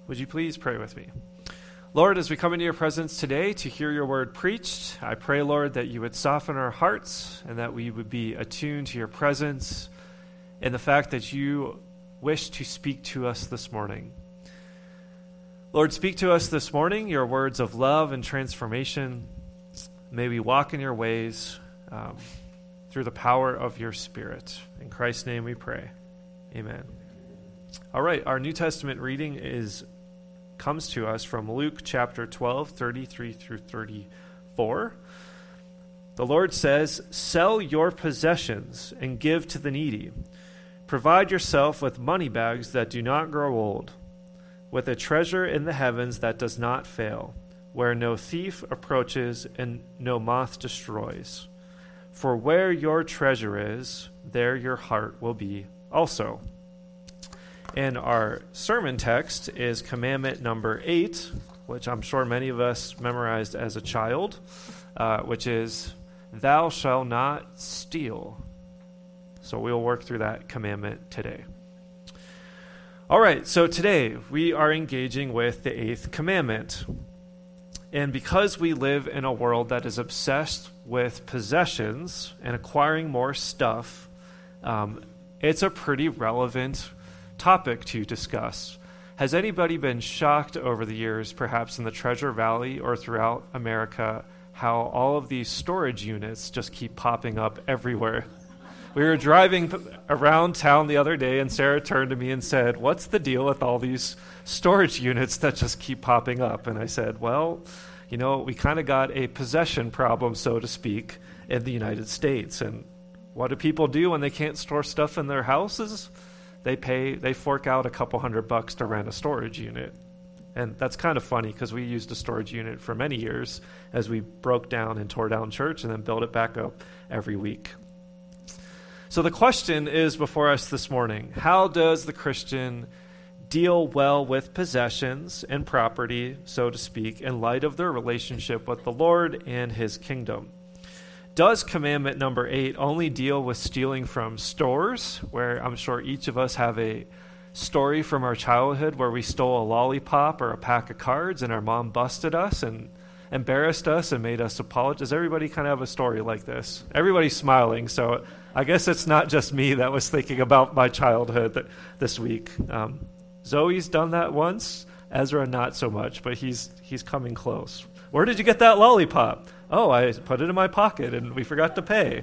Would you please pray with me? Lord, as we come into your presence today to hear your word preached, I pray, Lord, that you would soften our hearts and that we would be attuned to your presence and the fact that you wish to speak to us this morning. Lord, speak to us this morning, your words of love and transformation. May we walk in your ways through the power of your Spirit. In Christ's name we pray. Amen. All right, our New Testament reading comes to us from Luke chapter 12, 33 through 34. The Lord says, "Sell your possessions and give to the needy. Provide yourself with money bags that do not grow old, with a treasure in the heavens that does not fail, where no thief approaches and no moth destroys. For where your treasure is, there your heart will be also." And our sermon text is commandment number 8, which I'm sure many of us memorized as a child, which is, "Thou shalt not steal." So we'll work through that commandment today. All right, so today we are engaging with the 8th commandment. And because we live in a world that is obsessed with possessions and acquiring more stuff, it's a pretty relevant topic to discuss. Has anybody been shocked over the years, perhaps in the Treasure Valley or throughout America, how all of these storage units just keep popping up everywhere? We were driving around town the other day, and Sarah turned to me and said, "What's the deal with all these storage units that just keep popping up?" And I said, well, we kind of got a possession problem, so to speak, in the United States. And what do people do when they can't store stuff in their houses? They fork out a couple $100 to rent a storage unit. And that's kind of funny because we used a storage unit for many years as we broke down and tore down church and then built it back up every week. So the question is before us this morning: how does the Christian deal well with possessions and property, so to speak, in light of their relationship with the Lord and his kingdom? Does commandment number 8 only deal with stealing from stores, where I'm sure each of us have a story from our childhood where we stole a lollipop or a pack of cards and our mom busted us and embarrassed us and made us apologize? Does everybody kind of have a story like this? Everybody's smiling, so I guess it's not just me that was thinking about my childhood this week. Zoe's done that once, Ezra not so much, but he's coming close. Where did you get that lollipop? Oh, I put it in my pocket and we forgot to pay.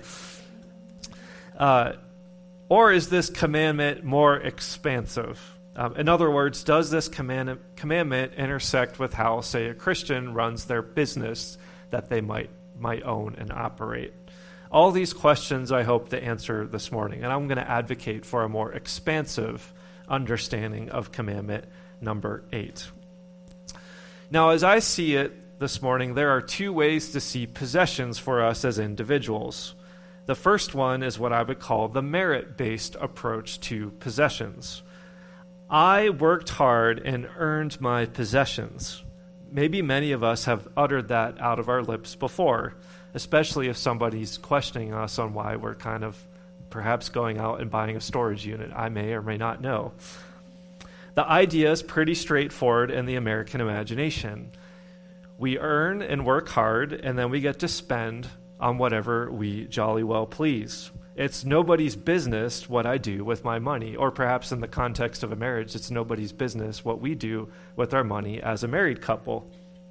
Or is this commandment more expansive? In other words, does this commandment intersect with how, say, a Christian runs their business that they might own and operate? All these questions I hope to answer this morning, and I'm going to advocate for a more expansive understanding of commandment number 8. Now, as I see it this morning, there are 2 ways to see possessions for us as individuals. The first one is what I would call the merit-based approach to possessions. I worked hard and earned my possessions. Maybe many of us have uttered that out of our lips before, especially if somebody's questioning us on why we're kind of perhaps going out and buying a storage unit. I may or may not know. The idea is pretty straightforward in the American imagination. We earn and work hard, and then we get to spend on whatever we jolly well please. It's nobody's business what I do with my money, or perhaps in the context of a marriage, it's nobody's business what we do with our money as a married couple.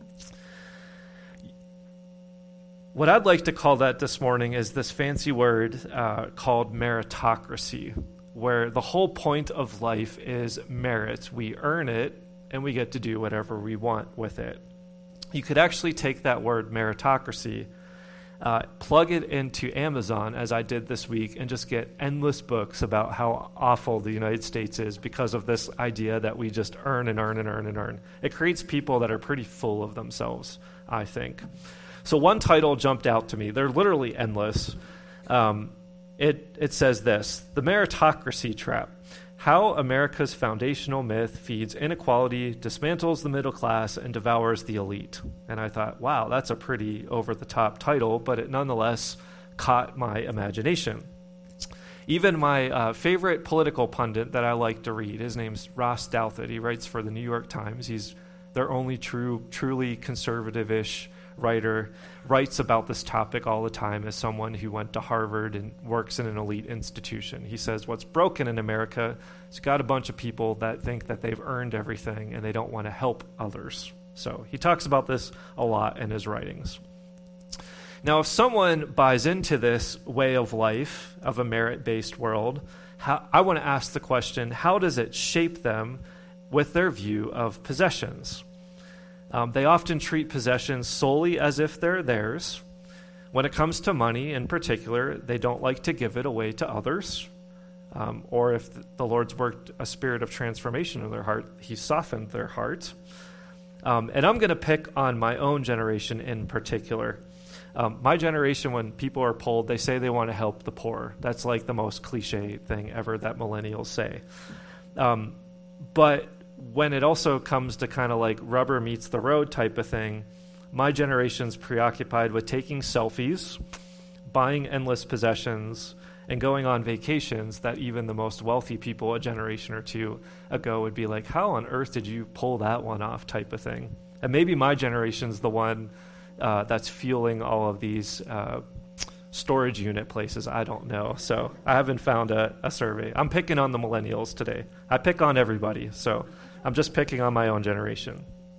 What I'd like to call that this morning is this fancy word called meritocracy, where the whole point of life is merit. We earn it, and we get to do whatever we want with it. You could actually take that word meritocracy, plug it into Amazon, as I did this week, and just get endless books about how awful the United States is because of this idea that we just earn and earn and earn and earn. It creates people that are pretty full of themselves, I think. So one title jumped out to me. They're literally endless. It says this: The Meritocracy Trap. How America's Foundational Myth Feeds Inequality, Dismantles the Middle Class, and Devours the Elite. And I thought, wow, that's a pretty over-the-top title, but it nonetheless caught my imagination. Even my favorite political pundit that I like to read, his name's Ross Douthat. He writes for the New York Times. He's their only truly conservative-ish writer, writes about this topic all the time as someone who went to Harvard and works in an elite institution. He says what's broken in America is got a bunch of people that think that they've earned everything and they don't want to help others. So he talks about this a lot in his writings. Now, if someone buys into this way of life, of a merit-based world, I want to ask the question, how does it shape them with their view of possessions? They often treat possessions solely as if they're theirs. When it comes to money in particular, they don't like to give it away to others. Or if the Lord's worked a spirit of transformation in their heart, He's softened their heart. And I'm going to pick on my own generation in particular. My generation, when people are polled, they say they want to help the poor. That's like the most cliche thing ever that millennials say. But when it also comes to kind of like rubber meets the road type of thing, my generation's preoccupied with taking selfies, buying endless possessions, and going on vacations that even the most wealthy people a generation or two ago would be like, how on earth did you pull that one off type of thing? And maybe my generation's the one that's fueling all of these storage unit places. I don't know. So I haven't found a survey. I'm picking on the millennials today. I pick on everybody, so I'm just picking on my own generation.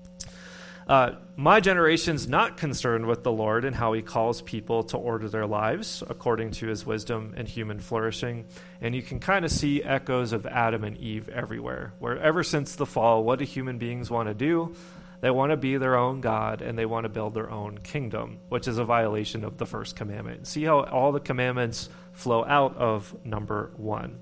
My generation's not concerned with the Lord and how He calls people to order their lives according to His wisdom and human flourishing. And you can kind of see echoes of Adam and Eve everywhere, where ever since the fall, what do human beings want to do? They want to be their own God, and they want to build their own kingdom, which is a violation of the first commandment. See how all the commandments flow out of number 1.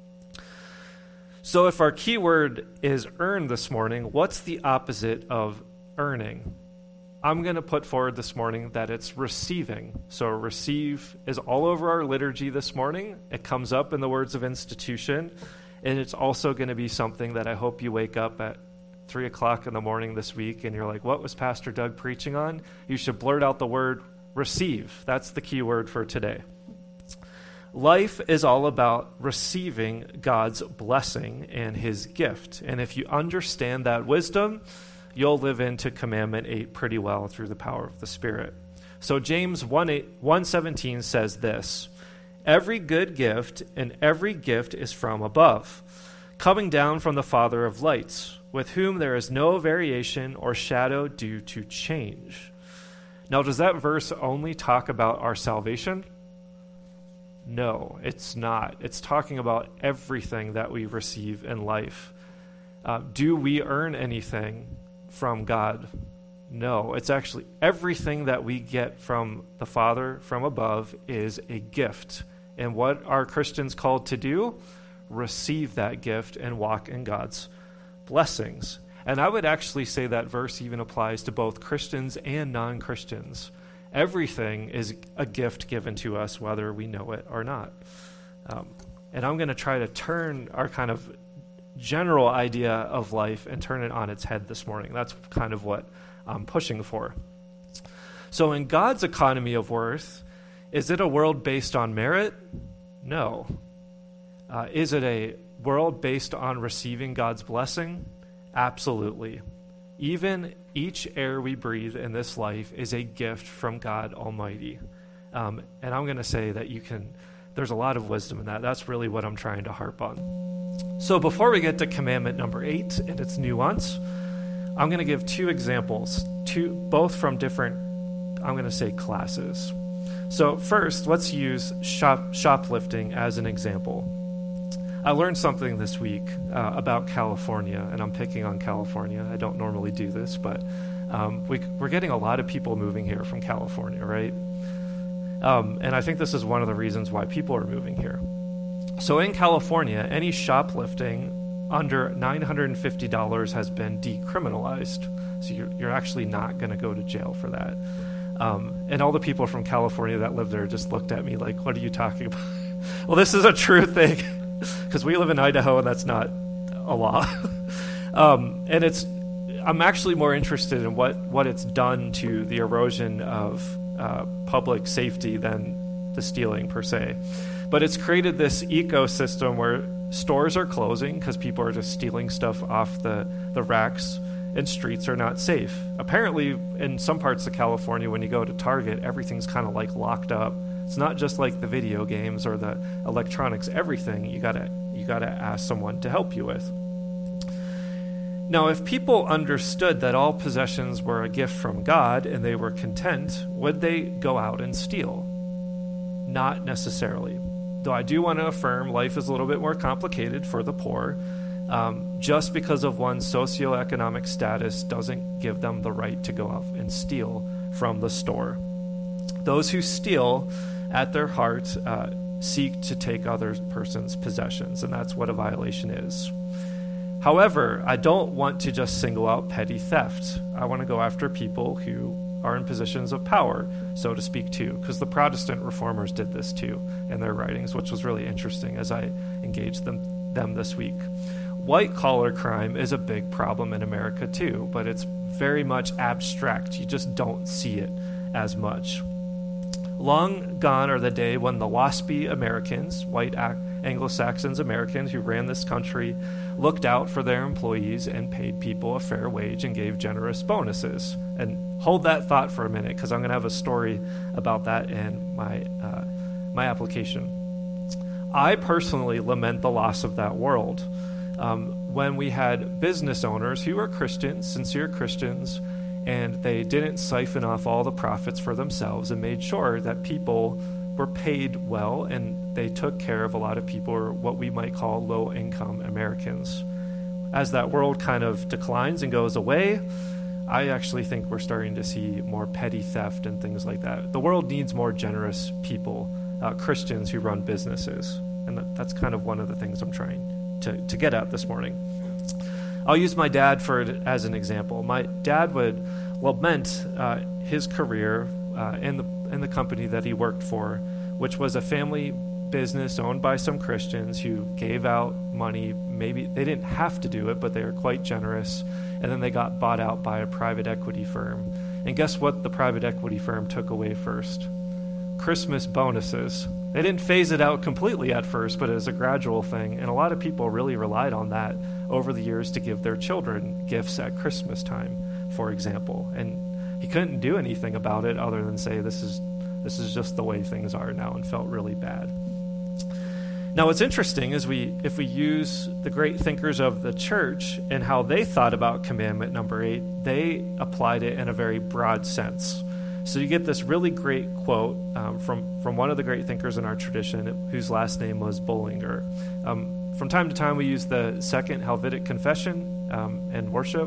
So if our key word is earn this morning, what's the opposite of earning? I'm going to put forward this morning that it's receiving. So receive is all over our liturgy this morning. It comes up in the words of institution, and it's also going to be something that I hope you wake up at 3 o'clock in the morning this week and you're like, what was Pastor Doug preaching on? You should blurt out the word receive. That's the key word for today. Life is all about receiving God's blessing and His gift. And if you understand that wisdom, you'll live into Commandment 8 pretty well through the power of the Spirit. So James 1:17 says this, every good gift and every gift is from above, coming down from the Father of lights, with whom there is no variation or shadow due to change. Now, does that verse only talk about our salvation? No, it's not. It's talking about everything that we receive in life. Do we earn anything from God? No, it's actually everything that we get from the Father from above is a gift. And what are Christians called to do? Receive that gift and walk in God's blessings. And I would actually say that verse even applies to both Christians and non-Christians. Everything is a gift given to us, whether we know it or not. And I'm going to try to turn our kind of general idea of life and turn it on its head this morning. That's kind of what I'm pushing for. So in God's economy of worth, is it a world based on merit? No. Is it a world based on receiving God's blessing? Absolutely. Even each air we breathe in this life is a gift from God Almighty. And I'm going to say that there's a lot of wisdom in that. That's really what I'm trying to harp on. So before we get to commandment number 8 and its nuance, I'm going to give 2 examples, both from different, I'm going to say, classes. So first, let's use shoplifting as an example. I learned something this week about California, and I'm picking on California. I don't normally do this, but we're getting a lot of people moving here from California, right? And I think this is one of the reasons why people are moving here. So in California, any shoplifting under $950 has been decriminalized. So you're actually not going to go to jail for that. And all the people from California that live there just looked at me like, what are you talking about? Well, this is a true thing. Because we live in Idaho, and that's not a law. And I'm actually more interested in what it's done to the erosion of public safety than the stealing per se. But it's created this ecosystem where stores are closing because people are just stealing stuff off the racks, and streets are not safe. Apparently, in some parts of California, when you go to Target, everything's kind of like locked up. It's not just like the video games or the electronics. Everything you gotta ask someone to help you with. Now, if people understood that all possessions were a gift from God and they were content, would they go out and steal? Not necessarily. Though I do want to affirm life is a little bit more complicated for the poor. Just because of one's socioeconomic status doesn't give them the right to go out and steal from the store. Those who steal at their heart seek to take other person's possessions, and that's what a violation is. However, I don't want to just single out petty theft. I want to go after people who are in positions of power, so to speak, too, because the Protestant reformers did this too in their writings, which was really interesting as I engaged them this week. White-collar crime is a big problem in America too, but it's very much abstract. You just don't see it as much. Long gone are the day when the waspy Americans, white Anglo-Saxons Americans who ran this country, looked out for their employees and paid people a fair wage and gave generous bonuses. And hold that thought for a minute, because I'm going to have a story about that in my application. I personally lament the loss of that world. When we had business owners who were Christians, sincere Christians, and they didn't siphon off all the profits for themselves and made sure that people were paid well, and they took care of a lot of people, or what we might call low-income Americans. As that world kind of declines and goes away, I actually think we're starting to see more petty theft and things like that. The world needs more generous people, Christians who run businesses, and that's kind of one of the things I'm trying to get at this morning. I'll use my dad as an example. My dad would lament his career in the company that he worked for, which was a family business owned by some Christians who gave out money. Maybe they didn't have to do it, but they were quite generous. And then they got bought out by a private equity firm. And guess what the private equity firm took away first? Christmas bonuses. They didn't phase it out completely at first, but it was a gradual thing. And a lot of people really relied on that over the years to give their children gifts at Christmas time, for example. And he couldn't do anything about it other than say, this is just the way things are now, and felt really bad. Now, what's interesting is if we use the great thinkers of the church and how they thought about commandment number 8, they applied it in a very broad sense. So you get this really great quote from one of the great thinkers in our tradition, whose last name was Bullinger. From time to time, we use the Second Helvetic Confession in worship.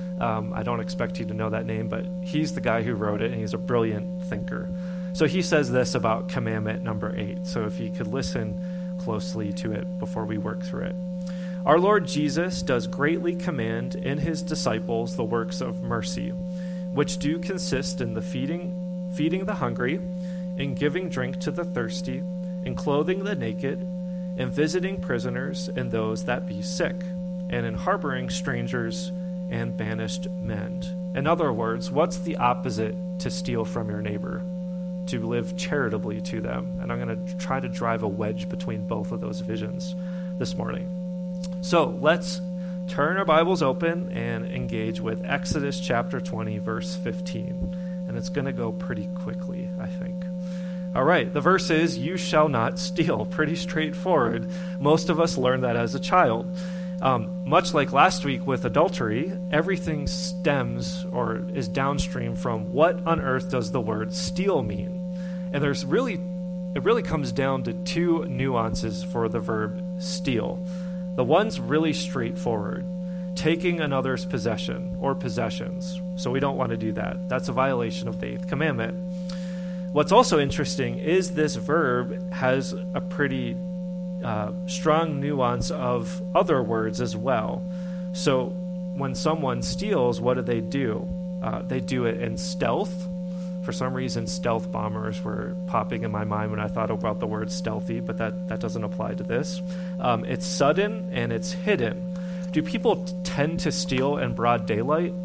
I don't expect you to know that name, but he's the guy who wrote it, and he's a brilliant thinker. So he says this about commandment number 8. So if you could listen closely to it before we work through it. Our Lord Jesus does greatly command in his disciples the works of mercy, which do consist in the feeding the hungry, in giving drink to the thirsty, in clothing the naked, in visiting prisoners and those that be sick, and in harboring strangers and banished men. In other words, what's the opposite to steal from your neighbor? To live charitably to them. And I'm going to try to drive a wedge between both of those visions this morning. So let's turn our Bibles open and engage with Exodus chapter 20, verse 15. And it's going to go pretty quickly, I think. All right, the verse is, "You shall not steal." Pretty straightforward. Most of us learned that as a child. Much like last week with adultery, everything stems or is downstream from what on earth does the word steal mean? And it really comes down to two nuances for the verb steal. The one's really straightforward, taking another's possession or possessions. So we don't want to do that. That's a violation of the 8th commandment. What's also interesting is this verb has a pretty strong nuance of other words as well. So when someone steals, what do? They do it in stealth. For some reason, stealth bombers were popping in my mind when I thought about the word stealthy, but that doesn't apply to this. It's sudden and it's hidden. Do people tend to steal in broad daylight?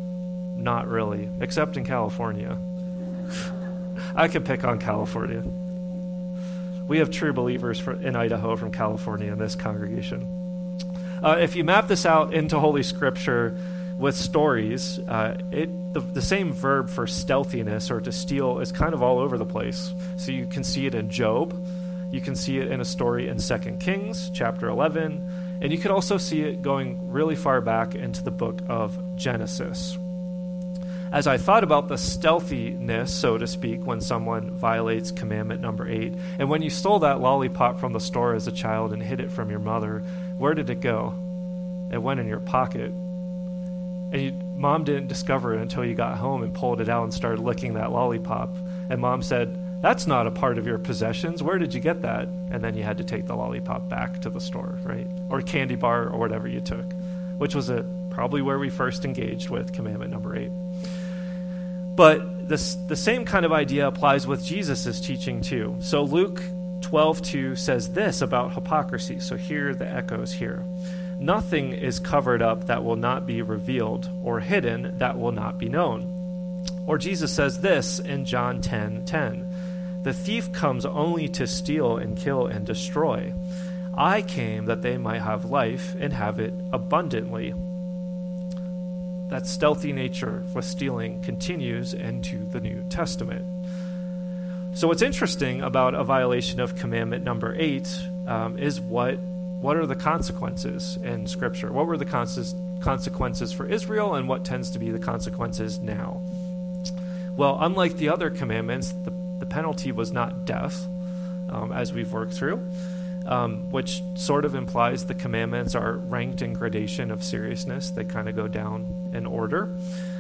Not really, except in California. I can pick on California. We have true believers in Idaho from California in this congregation. If you map this out into Holy Scripture with stories, the same verb for stealthiness or to steal is kind of all over the place. So you can see it in Job. You can see it in a story in 2 Kings chapter 11. And you can also see it going really far back into the book of Genesis. As I thought about the stealthiness, so to speak, when someone violates commandment number 8, and when you stole that lollipop from the store as a child and hid it from your mother, where did it go? It went in your pocket. And Mom didn't discover it until you got home and pulled it out and started licking that lollipop. And Mom said, "That's not a part of your possessions. Where did you get that?" And then you had to take the lollipop back to the store, right? Or candy bar or whatever you took, which was probably where we first engaged with commandment number 8. But the same kind of idea applies with Jesus' teaching too. So Luke 12:2 says this about hypocrisy. So here the echoes here. Nothing is covered up that will not be revealed, or hidden that will not be known. Or Jesus says this in John 10:10. The thief comes only to steal and kill and destroy. I came that they might have life and have it abundantly. That stealthy nature with stealing continues into the New Testament. So what's interesting about a violation of commandment number 8 is what are the consequences in Scripture? What were the consequences for Israel, and what tends to be the consequences now? Well, unlike the other commandments, the penalty was not death, as we've worked through, which sort of implies the commandments are ranked in gradation of seriousness. They kind of go down in order.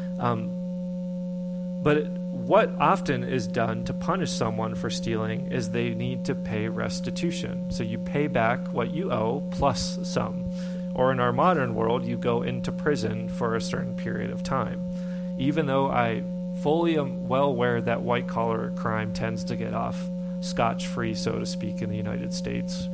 But what often is done to punish someone for stealing is they need to pay restitution. So you pay back what you owe plus some. Or in our modern world, you go into prison for a certain period of time. Even though I fully am well aware that white-collar crime tends to get off scotch-free, so to speak, in the United States.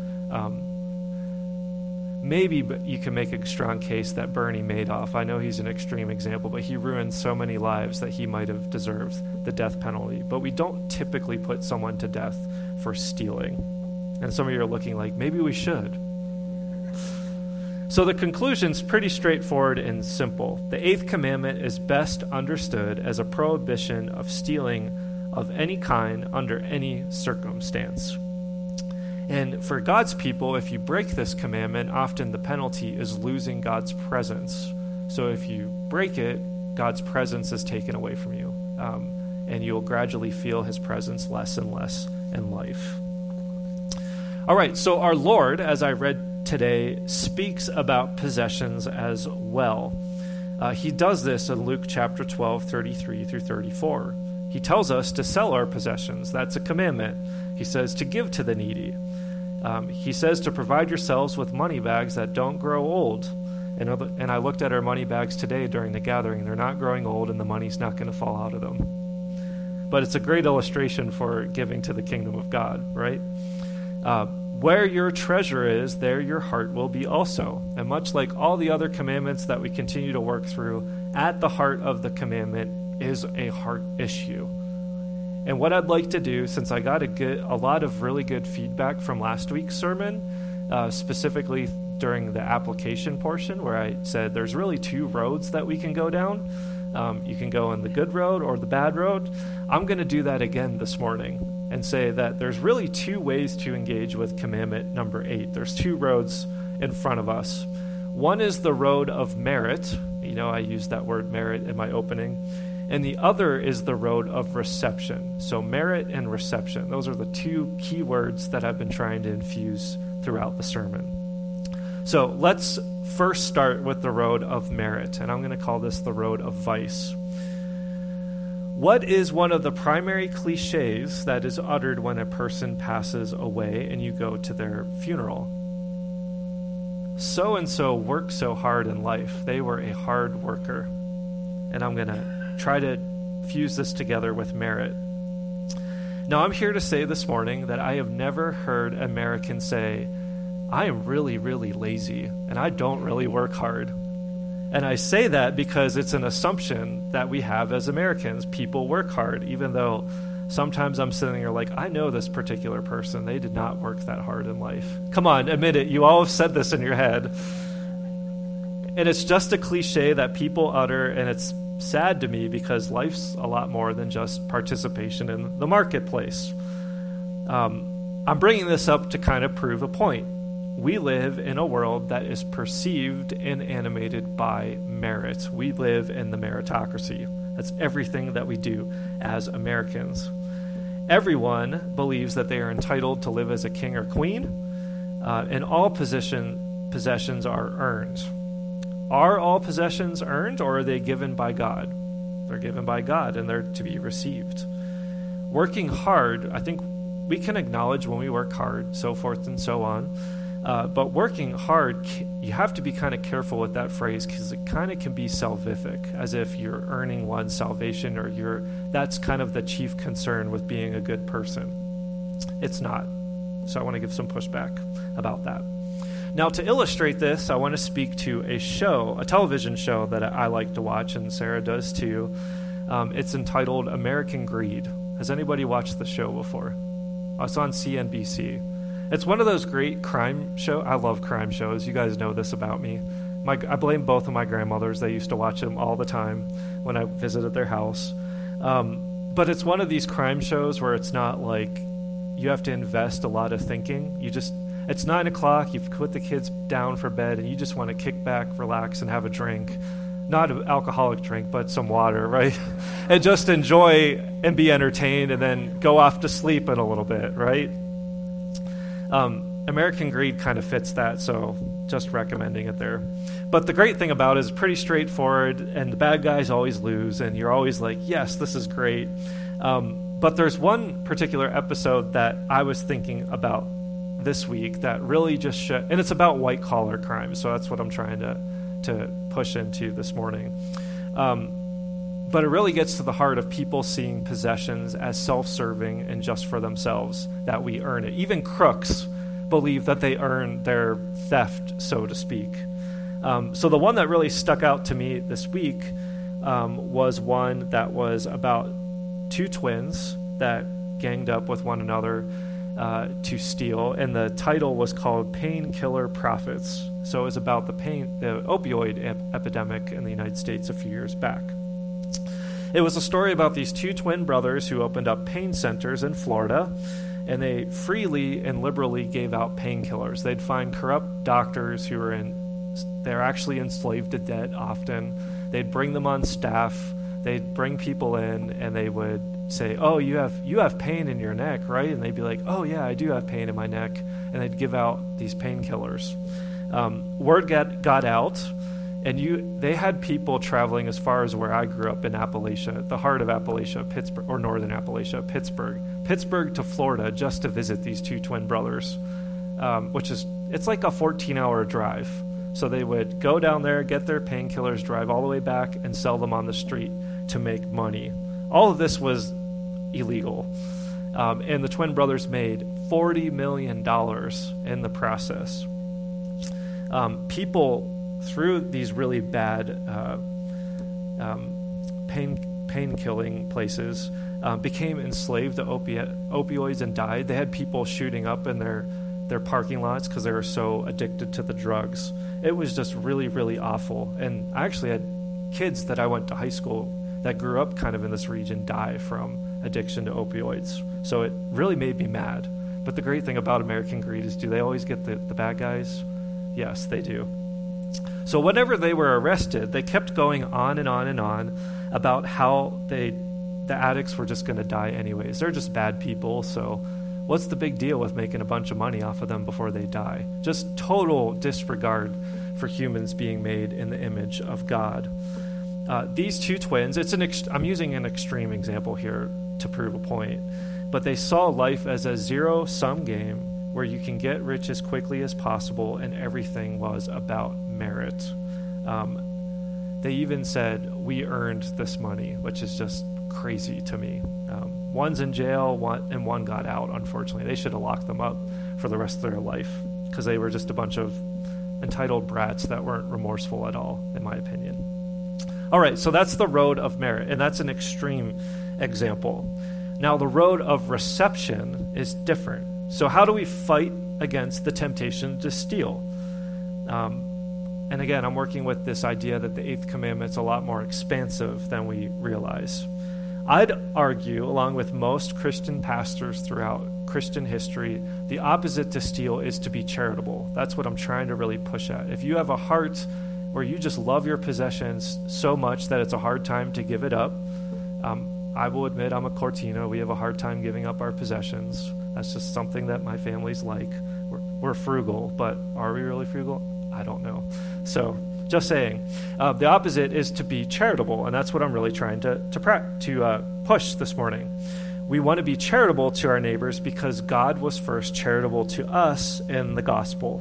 Maybe you can make a strong case that Bernie Madoff, I know he's an extreme example, but he ruined so many lives that he might have deserved the death penalty. But we don't typically put someone to death for stealing. And some of you are looking like, maybe we should. So the conclusion's pretty straightforward and simple. The 8th commandment is best understood as a prohibition of stealing of any kind under any circumstance. And for God's people, if you break this commandment, often the penalty is losing God's presence. So if you break it, God's presence is taken away from you, and you'll gradually feel his presence less and less in life. All right, so our Lord, as I read today, speaks about possessions as well. He does this in Luke chapter 12, 33 through 34. He tells us to sell our possessions. That's a commandment. He says to give to the needy. He says to provide yourselves with money bags that don't grow old. And I looked at our money bags today during the gathering. They're not growing old, and the money's not going to fall out of them. But it's a great illustration for giving to the kingdom of God, right? Where your treasure is, there your heart will be also. And much like all the other commandments that we continue to work through, at the heart of the commandment is a heart issue. And what I'd like to do, since I got a lot of really good feedback from last week's sermon, specifically during the application portion where I said there's really 2 roads that we can go down. You can go on the good road or the bad road. I'm going to do that again this morning and say that there's really 2 ways to engage with commandment number 8. There's 2 roads in front of us. One is the road of merit. You know, I used that word merit in my opening. And the other is the road of reception. So merit and reception. Those are the 2 key words that I've been trying to infuse throughout the sermon. So let's first start with the road of merit. And I'm going to call this the road of vice. What is one of the primary cliches that is uttered when a person passes away and you go to their funeral? So-and-so worked so hard in life. They were a hard worker. And I'm going to try to fuse this together with merit. Now, I'm here to say this morning that I have never heard Americans say, I am really, really lazy, and I don't really work hard. And I say that because it's an assumption that we have as Americans. People work hard, even though sometimes I'm sitting there like, I know this particular person. They did not work that hard in life. Come on, admit it. You all have said this in your head. And it's just a cliche that people utter, and it's sad to me because life's a lot more than just participation in the marketplace. I'm bringing this up to kind of prove a point. We live in a world that is perceived and animated by merit. We live in the meritocracy. That's everything that we do as Americans. Everyone believes that they are entitled to live as a king or queen, and all possessions are earned. Are all possessions earned, or are they given by God? They're given by God, and they're to be received. Working hard, I think we can acknowledge when we work hard, so forth and so on. But working hard, you have to be kind of careful with that phrase because it kind of can be salvific, as if you're earning one's salvation or that's kind of the chief concern with being a good person. It's not. So I want to give some pushback about that. Now, to illustrate this, I want to speak to a television show that I like to watch, and Sarah does too. It's entitled American Greed. Has anybody watched the show before? It's on CNBC. It's one of those great crime shows. I love crime shows. You guys know this about me. I blame both of my grandmothers. They used to watch them all the time when I visited their house. But it's one of these crime shows where it's not like you have to invest a lot of thinking. It's 9 o'clock. You've put the kids down for bed, and you just want to kick back, relax, and have a drink. Not an alcoholic drink, but some water, right? And just enjoy and be entertained and then go off to sleep in a little bit, right? American Greed kind of fits that, so just recommending it there. But the great thing about it is pretty straightforward, and the bad guys always lose, and you're always like, yes, this is great. But there's one particular episode that I was thinking about this week that really just and it's about white-collar crime, so that's what I'm trying to push into this morning. But it really gets to the heart of people seeing possessions as self-serving and just for themselves, that we earn it. Even crooks believe that they earn their theft, so to speak. So the one that really stuck out to me this week was one that was about two twins that ganged up with one another to steal, and the title was called Painkiller Profits. So it was about the opioid epidemic in the United States a few years back. It was a story about these two twin brothers who opened up pain centers in Florida, and they freely and liberally gave out painkillers. They'd find corrupt doctors who they're actually enslaved to debt often. They'd bring them on staff. They'd bring people in, and they would say, "Oh, you have pain in your neck, right?" And they'd be like, "Oh yeah, I do have pain in my neck." And they'd give out these painkillers. Word got out, and they had people traveling as far as where I grew up in Appalachia, the heart of Appalachia, Pittsburgh, or northern Appalachia, Pittsburgh to Florida, just to visit these two twin brothers, it's like a 14-hour drive. So they would go down there, get their painkillers, drive all the way back, and sell them on the street to make money. All of this was illegal. And the twin brothers made $40 million in the process. People, through these really bad pain-killing places, became enslaved to opioids and died. They had people shooting up in their parking lots because they were so addicted to the drugs. It was just really, really awful. And I actually had kids that I went to high school that grew up kind of in this region die from addiction to opioids. So it really made me mad. But the great thing about American Greed is, do they always get the bad guys? Yes, they do. So whenever they were arrested, they kept going on and on and on about how the addicts were just going to die anyways. They're just bad people, so what's the big deal with making a bunch of money off of them before they die? Just total disregard for humans being made in the image of God. These two twins, I'm using an extreme example here to prove a point, but they saw life as a zero-sum game where you can get rich as quickly as possible, and everything was about merit. They even said, we earned this money, which is just crazy to me. One's in jail, one got out, unfortunately. They should have locked them up for the rest of their life because they were just a bunch of entitled brats that weren't remorseful at all, in my opinion. All right, so that's the road of merit, and that's an extreme example. Now, the road of reception is different. So how do we fight against the temptation to steal? And again, I'm working with this idea that the eighth commandment's a lot more expansive than we realize. I'd argue, along with most Christian pastors throughout Christian history, the opposite to steal is to be charitable. That's what I'm trying to really push at. If you have a heart where you just love your possessions so much that it's a hard time to give it up, I will admit I'm a Cortino. We have a hard time giving up our possessions. That's just something that my family's like. We're frugal, but are we really frugal? I don't know. So just saying. The opposite is to be charitable, and that's what I'm really trying to push this morning. We want to be charitable to our neighbors because God was first charitable to us in the gospel.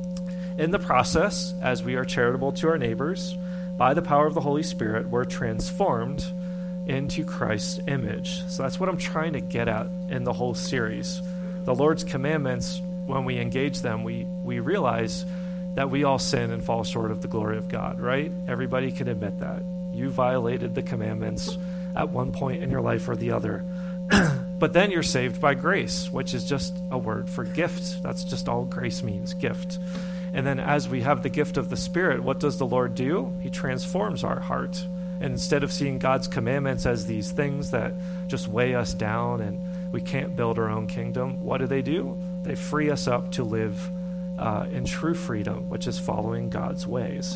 In the process, as we are charitable to our neighbors, by the power of the Holy Spirit, we're transformed into Christ's image. So that's what I'm trying to get at in the whole series. The Lord's commandments, when we engage them, we realize that we all sin and fall short of the glory of God, right? Everybody can admit that. You violated the commandments at one point in your life or the other. But then you're saved by grace, which is just a word for gift. That's just all grace means, gift. And then as we have the gift of the Spirit, what does the Lord do? He transforms our heart. And instead of seeing God's commandments as these things that just weigh us down and we can't build our own kingdom, what do? They free us up to live in true freedom, which is following God's ways.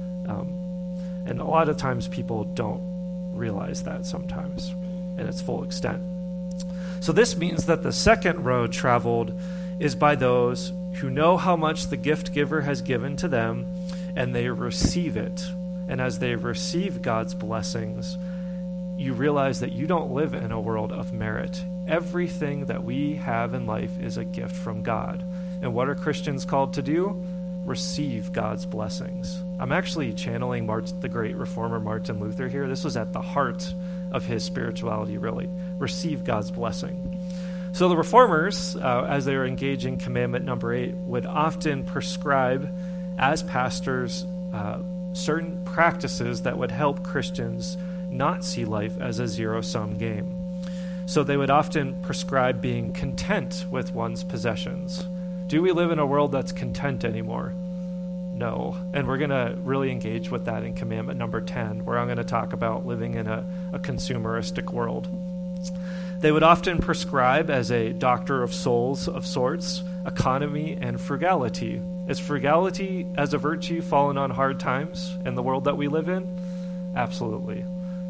And a lot of times people don't realize that sometimes in its full extent. So this means that the second road traveled is by those who know how much the gift giver has given to them, and they receive it. And as they receive God's blessings, you realize that you don't live in a world of merit. Everything that we have in life is a gift from God. And what are Christians called to do? Receive God's blessings. I'm actually channeling the great reformer Martin Luther here. This was at the heart of his spirituality, really. Receive God's blessing. So the reformers, as they were engaging commandment number 8, would often prescribe, as pastors, certain practices that would help Christians not see life as a zero-sum game. So they would often prescribe being content with one's possessions. Do we live in a world that's content anymore? No. And we're going to really engage with that in commandment number 10, where I'm going to talk about living in a consumeristic world. They would often prescribe, as a doctor of souls of sorts, economy and frugality. Is frugality as a virtue fallen on hard times in the world that we live in? Absolutely.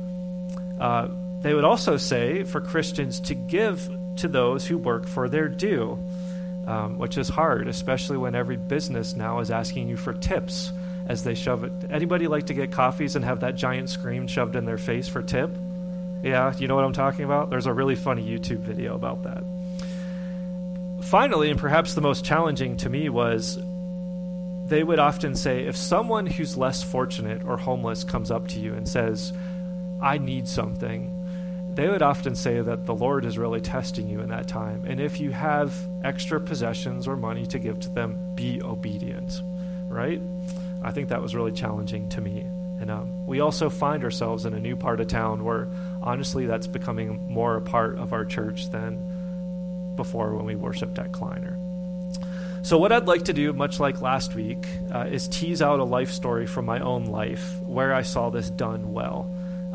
They would also say for Christians to give to those who work for their due, which is hard, especially when every business now is asking you for tips as they shove it. Anybody like to get coffees and have that giant screen shoved in their face for tip? Yeah, you know what I'm talking about? There's a really funny YouTube video about that. Finally, and perhaps the most challenging to me, was they would often say, if someone who's less fortunate or homeless comes up to you and says, I need something, they would often say that the Lord is really testing you in that time. And if you have extra possessions or money to give to them, be obedient, right? I think that was really challenging to me. And we also find ourselves in a new part of town where, honestly, that's becoming more a part of our church than before when we worshiped at Kleiner. So what I'd like to do, much like last week, is tease out a life story from my own life where I saw this done well.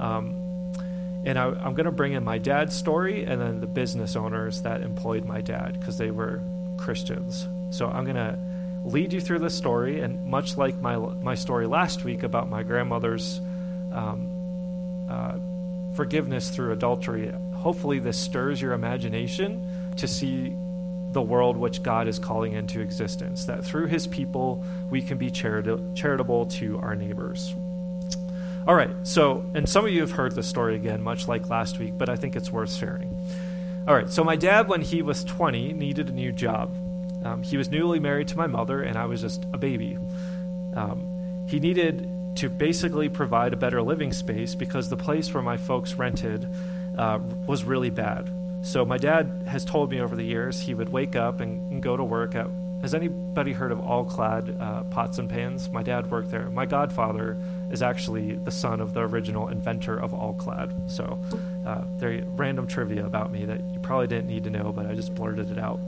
And I'm going to bring in my dad's story and then the business owners that employed my dad, because they were Christians. So I'm going to lead you through this story, and much like my story last week about my grandmother's forgiveness through adultery, hopefully this stirs your imagination to see the world which God is calling into existence, that through his people we can be charitable to our neighbors. All right, so, and some of you have heard this story again, much like last week, but I think it's worth sharing. All right, so my dad, when he was 20, needed a new job. He was newly married to my mother, and I was just a baby. He needed to basically provide a better living space because the place where my folks rented was really bad. So my dad has told me over the years he would wake up and go to work has anybody heard of All Clad Pots and Pans? My dad worked there. My godfather is actually the son of the original inventor of All-Clad. So very random trivia about me that you probably didn't need to know, but I just blurted it out.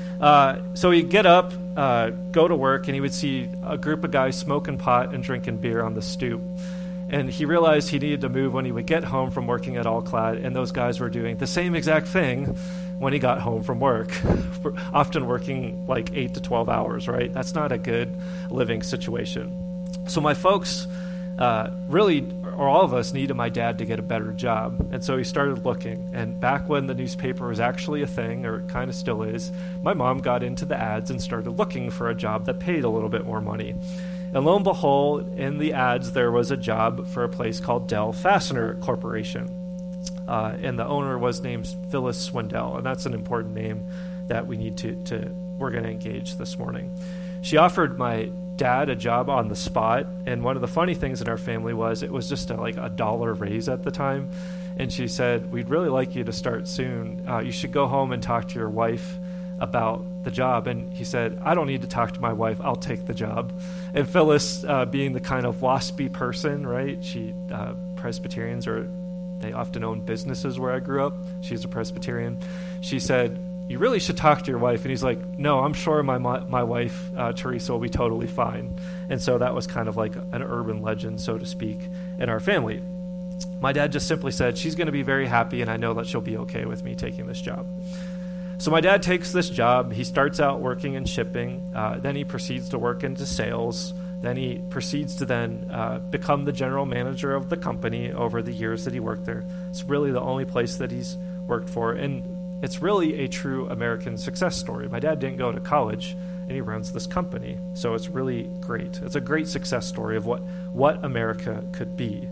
So he'd get up, go to work, and he would see a group of guys smoking pot and drinking beer on the stoop. And he realized he needed to move when he would get home from working at All-Clad, and those guys were doing the same exact thing when he got home from work, often working like 8 to 12 hours, right? That's not a good living situation. So my folks really, or all of us, needed my dad to get a better job. And so he started looking. And back when the newspaper was actually a thing, or it kind of still is, my mom got into the ads and started looking for a job that paid a little bit more money. And lo and behold, in the ads, there was a job for a place called Dell Fastener Corporation. And the owner was named Phyllis Swindell, and that's an important name that we need we're going to engage this morning. She offered my dad a job on the spot, and one of the funny things in our family was it was just like a $1 raise at the time. And she said, "We'd really like you to start soon. You should go home and talk to your wife about the job." And he said, "I don't need to talk to my wife. I'll take the job." And Phyllis, being the kind of waspy person, right? Presbyterians they often own businesses where I grew up. She's a Presbyterian. She said, "You really should talk to your wife." And he's like, "No, I'm sure my wife, Teresa, will be totally fine." And so that was kind of like an urban legend, so to speak, in our family. My dad just simply said, "She's going to be very happy, and I know that she'll be okay with me taking this job." So my dad takes this job. He starts out working in shipping. Then he proceeds to work into sales. Then he proceeds to become the general manager of the company over the years that he worked there. It's really the only place that he's worked for. And it's really a true American success story. My dad didn't go to college, and he runs this company. So it's really great. It's a great success story of what America could be.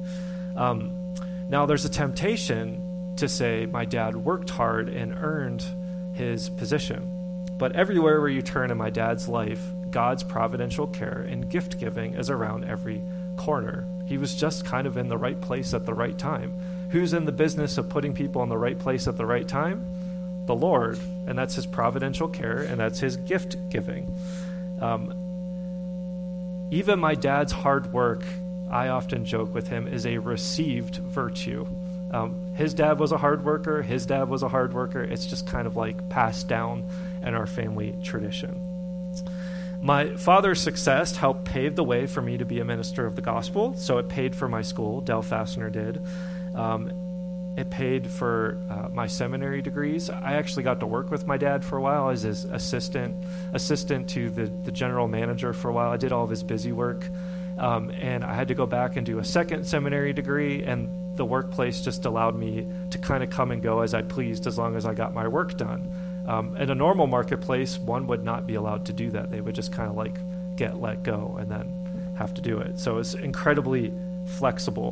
Now, there's a temptation to say my dad worked hard and earned his position. But everywhere where you turn in my dad's life, God's providential care and gift giving is around every corner. He was just kind of in the right place at the right time. Who's in the business of putting people in the right place at the right time? The Lord. And that's his providential care, and that's his gift giving. Even my dad's hard work, I often joke with him, is a received virtue. His dad was a hard worker. His dad was a hard worker. It's just kind of like passed down in our family tradition. My father's success helped pave the way for me to be a minister of the gospel. So it paid for my school, Dell Fastener did. It paid for my seminary degrees. I actually got to work with my dad for a while as his assistant to the general manager for a while. I did all of his busy work. And I had to go back and do a second seminary degree, and the workplace just allowed me to kind of come and go as I pleased as long as I got my work done. In a normal marketplace, one would not be allowed to do that. They would just kind of like get let go and then have to do it. So it's incredibly flexible.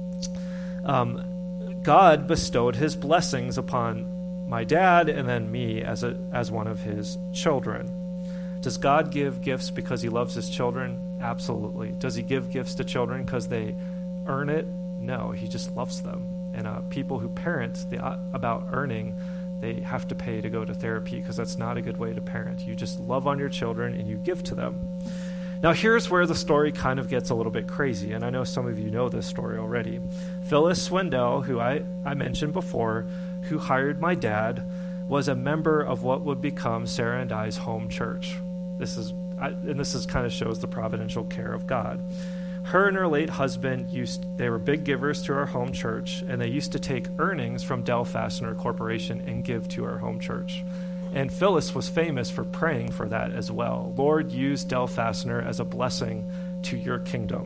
God bestowed his blessings upon my dad and then me as one of his children. Does God give gifts because he loves his children? Absolutely. Does he give gifts to children because they earn it? No, he just loves them. And people who parent about earning, they have to pay to go to therapy because that's not a good way to parent. You just love on your children and you give to them. Now here's where the story kind of gets a little bit crazy, and I know some of you know this story already. Phyllis Swindell, who I mentioned before, who hired my dad, was a member of what would become Sarah and I's home church. This kind of shows the providential care of God. Her and her late husband they were big givers to our home church, and they used to take earnings from Dell Fastener Corporation and give to our home church. And Phyllis was famous for praying for that as well. Lord, use Dell Fastener as a blessing to your kingdom.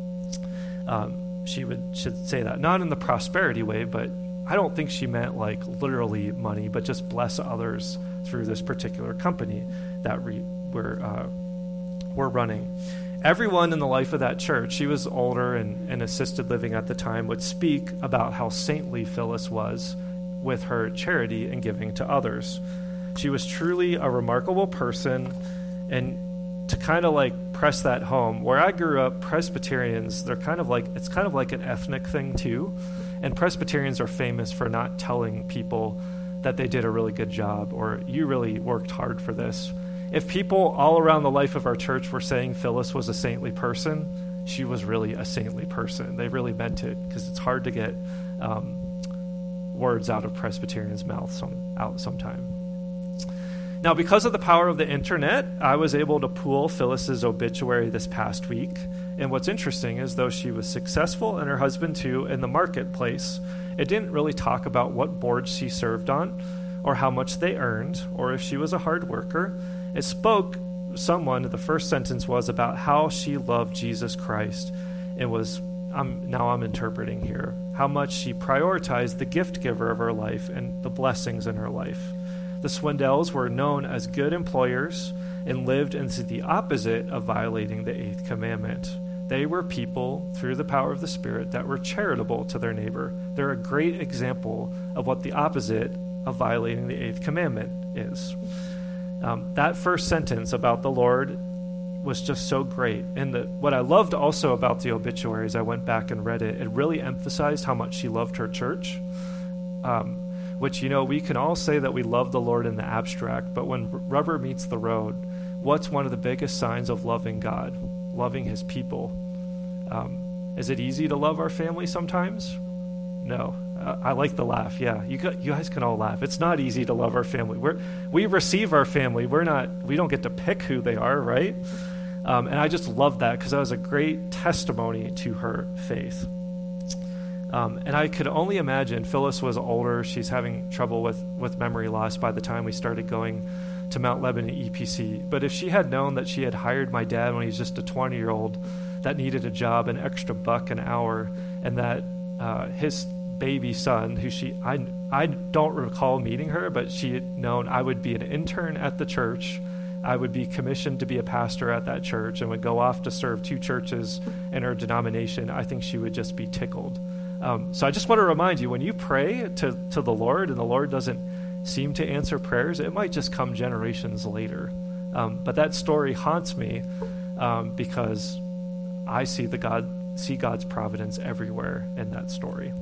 Should say that, not in the prosperity way, but I don't think she meant like literally money, but just bless others through this particular company that we're running. Everyone in the life of that church, she was older and assisted living at the time, would speak about how saintly Phyllis was with her charity and giving to others. She was truly a remarkable person. And to kind of like press that home, where I grew up, Presbyterians, it's kind of like an ethnic thing too. And Presbyterians are famous for not telling people that they did a really good job or you really worked hard for this. If people all around the life of our church were saying Phyllis was a saintly person, she was really a saintly person. They really meant it, because it's hard to get words out of Presbyterians' mouths out sometime. Now, because of the power of the internet, I was able to pull Phyllis's obituary this past week. And what's interesting is, though she was successful, and her husband too, in the marketplace, it didn't really talk about what boards she served on, or how much they earned, or if she was a hard worker. It spoke the first sentence was about how she loved Jesus Christ. I'm interpreting here, how much she prioritized the gift giver of her life and the blessings in her life. The Swindells were known as good employers and lived into the opposite of violating the eighth commandment. They were people, through the power of the Spirit, that were charitable to their neighbor. They're a great example of what the opposite of violating the eighth commandment is. That first sentence about the Lord was just so great. And what I loved also about the obituary, as I went back and read it, it really emphasized how much she loved her church. Which, we can all say that we love the Lord in the abstract, but when rubber meets the road, what's one of the biggest signs of loving God? Loving his people. Is it easy to love our family sometimes? No. I like the laugh. Yeah, you guys can all laugh. It's not easy to love our family. We receive our family. We don't get to pick who they are, right? And I just love that, because that was a great testimony to her faith. And I could only imagine, Phyllis was older. She's having trouble with memory loss by the time we started going to Mount Lebanon EPC. But if she had known that she had hired my dad when he was just a 20-year-old that needed a job, an extra $1 an hour, and that his baby son, I don't recall meeting her, but she had known I would be an intern at the church. I would be commissioned to be a pastor at that church and would go off to serve 2 churches in her denomination. I think she would just be tickled. So I just want to remind you, when you pray to the Lord and the Lord doesn't seem to answer prayers, it might just come generations later. But that story haunts me because I see God's providence everywhere in that story.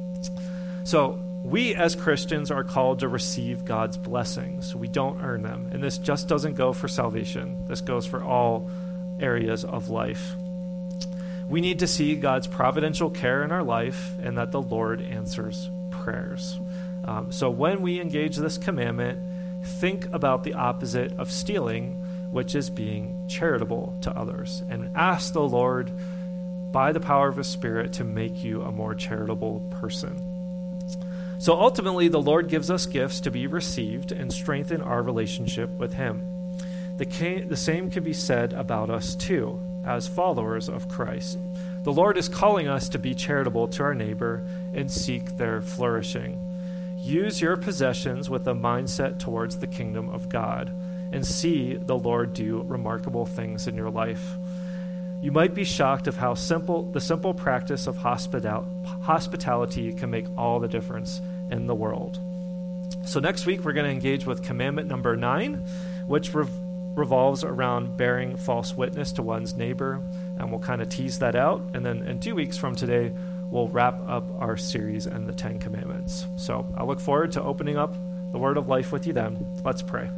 So we as Christians are called to receive God's blessings. We don't earn them. And this just doesn't go for salvation. This goes for all areas of life. We need to see God's providential care in our life, and that the Lord answers prayers. So when we engage this commandment, think about the opposite of stealing, which is being charitable to others, and ask the Lord, by the power of his Spirit, to make you a more charitable person. So ultimately, the Lord gives us gifts to be received and strengthen our relationship with him. The same can be said about us too, as followers of Christ. The Lord is calling us to be charitable to our neighbor and seek their flourishing. Use your possessions with a mindset towards the kingdom of God, and see the Lord do remarkable things in your life. You might be shocked of how the simple practice of hospitality can make all the difference in the world. So next week we're going to engage with commandment number 9, which revolves around bearing false witness to one's neighbor, and we'll kind of tease that out. And then in 2 weeks from today, we'll wrap up our series and the 10 Commandments. So I look forward to opening up the Word of Life with you then. Let's pray.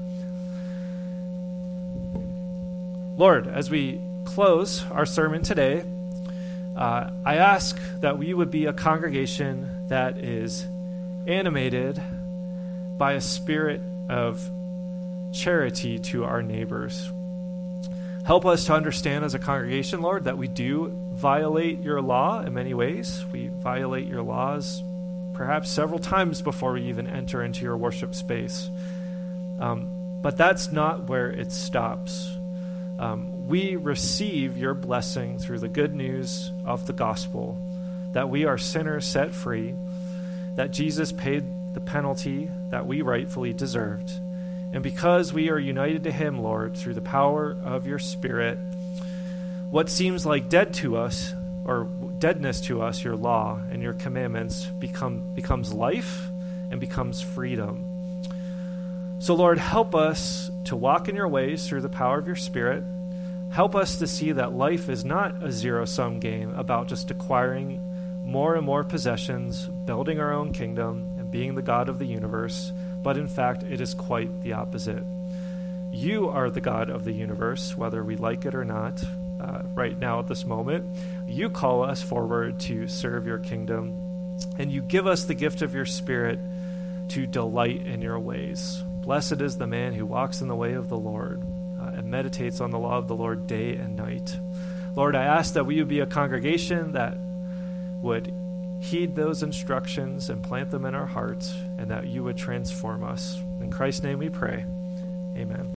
Lord, as we close our sermon today, I ask that we would be a congregation that is animated by a spirit of charity to our neighbors. Help us to understand as a congregation, Lord, that we do violate your law in many ways. We violate your laws perhaps several times before we even enter into your worship space. But that's not where it stops. We receive your blessing through the good news of the gospel, that we are sinners set free, that Jesus paid the penalty that we rightfully deserved. And because we are united to him, Lord, through the power of your Spirit, what seems like dead to us, or deadness to us, your law and your commandments, becomes life and becomes freedom. So, Lord, help us to walk in your ways through the power of your Spirit. Help us to see that life is not a zero-sum game about just acquiring more and more possessions, building our own kingdom, and being the God of the universe. But in fact, it is quite the opposite. You are the God of the universe, whether we like it or not. right now at this moment. You call us forward to serve your kingdom, and you give us the gift of your Spirit to delight in your ways. Blessed is the man who walks in the way of the Lord and meditates on the law of the Lord day and night. Lord, I ask that we would be a congregation that would heed those instructions and plant them in our hearts, and that you would transform us. In Christ's name we pray. Amen.